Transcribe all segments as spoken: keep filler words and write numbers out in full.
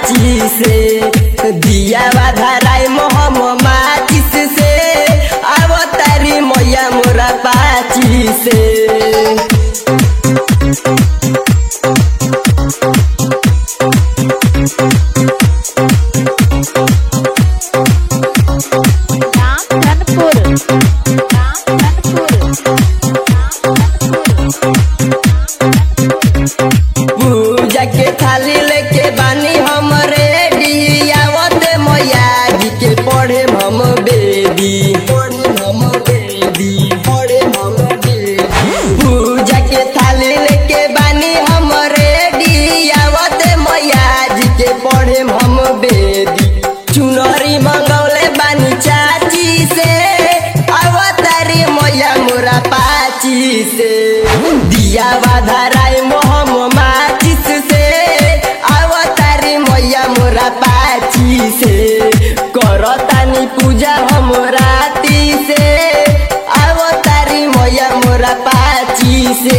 पाची से दिया धराई मोहम माचिस से अवतारी मैया मोरा पाची से पूजा के थाली लेके बानी हम रेडी आवते मैया जी के पढ़े हम बेदी पढ़े हम बेदी पढ़े हम बेदी पूजा के थाली लेके बानी हम रेडी आवते मैया जी के पढ़े हम बेदी चुनरी मंगौले बानी चाची से अवतारी मैया मोरा पाची से दिया धराई मोहम माचिस से अवतारी मैया मोरा पाची से करतानी पूजा हम राती से अवतारी मैया मोरा पाची से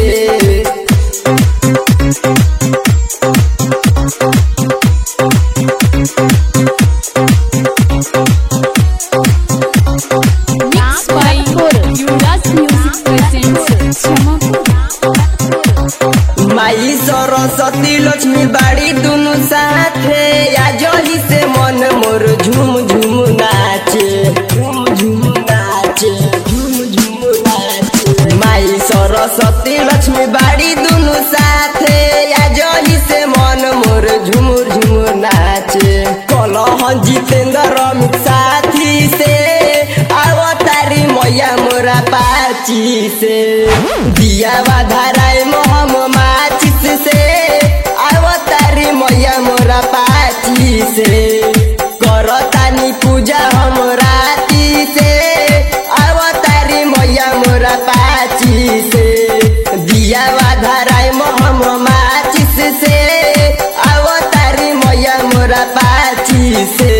माई सरस्वती लक्ष्मी बाड़ी दुनु साथे आजही से मन मोर झूम झूम नाचे झूम झूम नाचे झूम झूम नाचे माई सरस्वती लक्ष्मी बाड़ी दुनु साथे आजही से मन मोर झूम झूम नाचे कलह जितेंद्र अमित साथी से अवतारी मैया मोरा पाची से दिया धराई मोहम माचिस से अवतारी मैया मोरा पाची से करतानी पूजा हम राती से अवतारी मैया मोरा पाची से दिया धराई मोहम माचिस से अवतारी मैया मोरा पाची से।